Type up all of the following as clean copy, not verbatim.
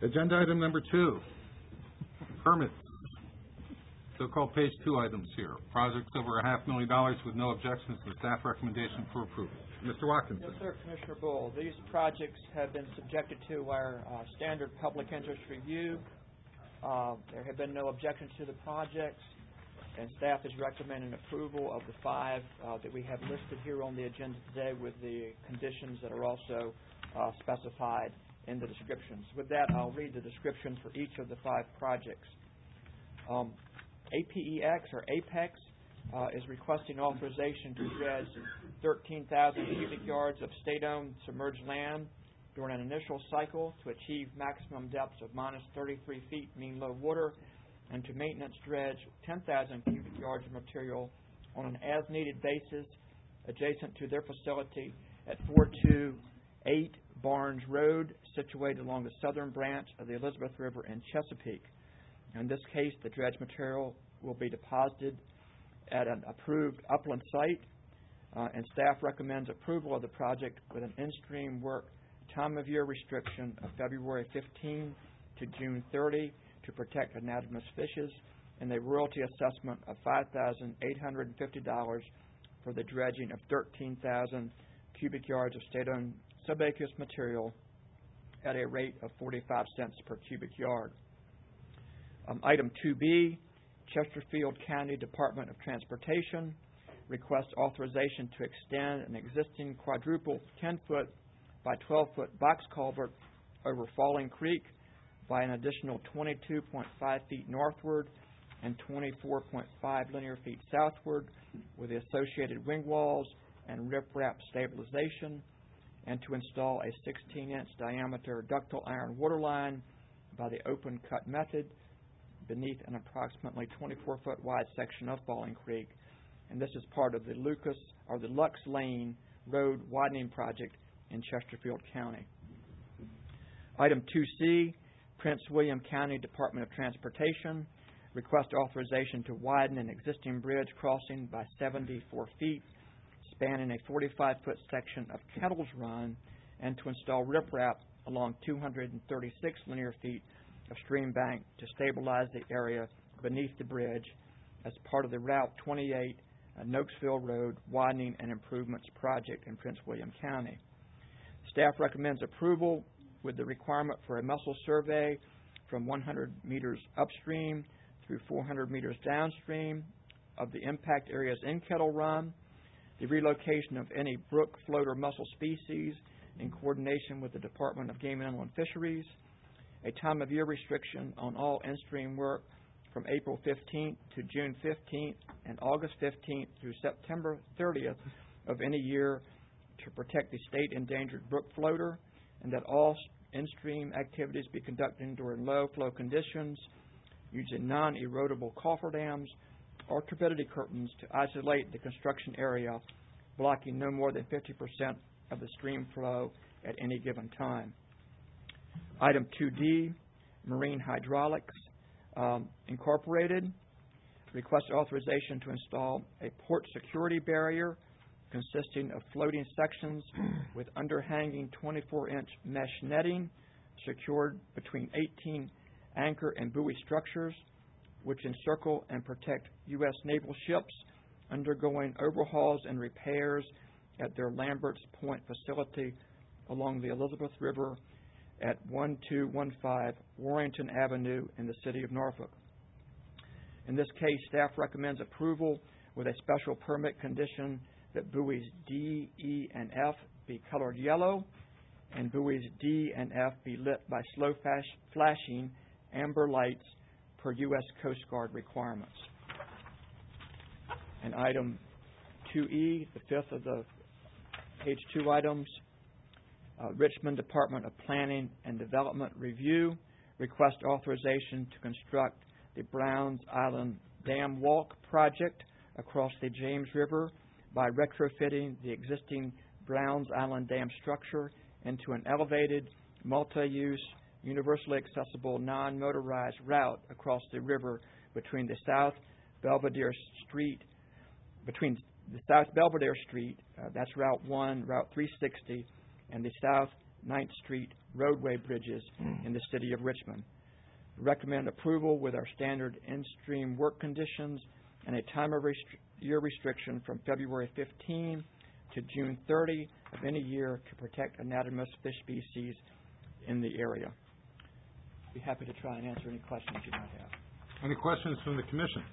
Agenda item number 2, permits. So-called page 2 items here. Projects over $500,000 with no objections to the staff recommendation for approval. Mr. Watkins. Yes, sir, Commissioner Bull. These projects have been subjected to our standard public interest review. There have been no objections to the projects, and staff is recommending approval of the 5 that we have listed here on the agenda today with the conditions that are also specified in the descriptions. With that, I'll read the description for each of the 5 projects. APEX, or Apex, is requesting authorization to dredge 13,000 cubic yards of state-owned submerged land during an initial cycle to achieve maximum depths of minus 33 feet mean low water, and to maintenance dredge 10,000 cubic yards of material on an as-needed basis adjacent to their facility at 428 Barnes Road, situated along the southern branch of the Elizabeth River in Chesapeake. In this case, the dredge material will be deposited at an approved upland site, and staff recommends approval of the project with an in-stream work time of year restriction of February 15 to June 30 to protect anadromous fishes, and a royalty assessment of $5,850 for the dredging of 13,000 cubic yards of state-owned subaqueous material at a rate of 45 cents per cubic yard. Item 2B, Chesterfield County Department of Transportation requests authorization to extend an existing quadruple 10-foot by 12-foot box culvert over Falling Creek by an additional 22.5 feet northward and 24.5 linear feet southward, with the associated wing walls and riprap stabilization, and to install a 16-inch diameter ductile iron water line by the open cut method beneath an approximately 24-foot wide section of Falling Creek, and this is part of the Lux Lane Road widening project in Chesterfield County. Item 2C, Prince William County Department of Transportation requests authorization to widen an existing bridge crossing by 74 feet, spanning a 45-foot section of Kettles Run, and to install riprap along 236 linear feet of stream bank to stabilize the area beneath the bridge as part of the Route 28 Nokesville Road widening and improvements project in Prince William County. Staff recommends approval with the requirement for a mussel survey from 100 meters upstream through 400 meters downstream of the impact areas in Kettle Run, the relocation of any brook floater mussel species in coordination with the Department of Game and Inland Fisheries, a time of year restriction on all in-stream work from April 15th to June 15th and August 15th through September 30th of any year to protect the state endangered brook floater, and that all in-stream activities be conducted during low flow conditions using non-erodible cofferdams or turbidity curtains to isolate the construction area, blocking no more than 50% of the stream flow at any given time. Item 2D, Marine Hydraulics Incorporated requests authorization to install a port security barrier consisting of floating sections with underhanging 24-inch mesh netting secured between 18 anchor and buoy structures, which encircle and protect U.S. naval ships undergoing overhauls and repairs at their Lamberts Point facility along the Elizabeth River at 1215 Warrington Avenue in the city of Norfolk. In this case, staff recommends approval with a special permit condition that buoys D, E, and F be colored yellow, and buoys D and F be lit by slow flashing amber lights per U.S. Coast Guard requirements. And item 2E, the fifth of the page 2 items, Richmond Department of Planning and Development Review request authorization to construct the Browns Island Dam Walk project across the James River by retrofitting the existing Browns Island Dam structure into an elevated, multi-use, universally accessible, non-motorized route across the river between the South Belvedere Street, that's Route 1, Route 360, and the South 9th Street roadway bridges in the city of Richmond. Recommend approval with our standard in-stream work conditions and a time of year restriction from February 15 to June 30 of any year to protect anadromous fish species in the area. Be happy to try and answer any questions you might have. Any questions from the Commission?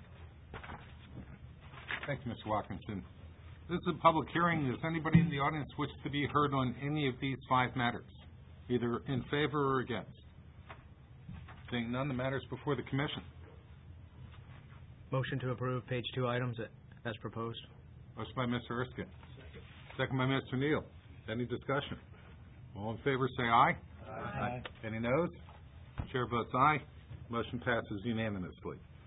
Thank you, Mr. Watkinson. This is a public hearing. Does anybody in the audience wish to be heard on any of these 5 matters, either in favor or against? Seeing none, the matter is before the Commission. Motion to approve page 2 items as proposed. Motion by Mr. Erskine. Second by Mr. Neal. Any discussion? All in favor say aye. Aye. Any noes? Chair votes aye. Motion passes unanimously.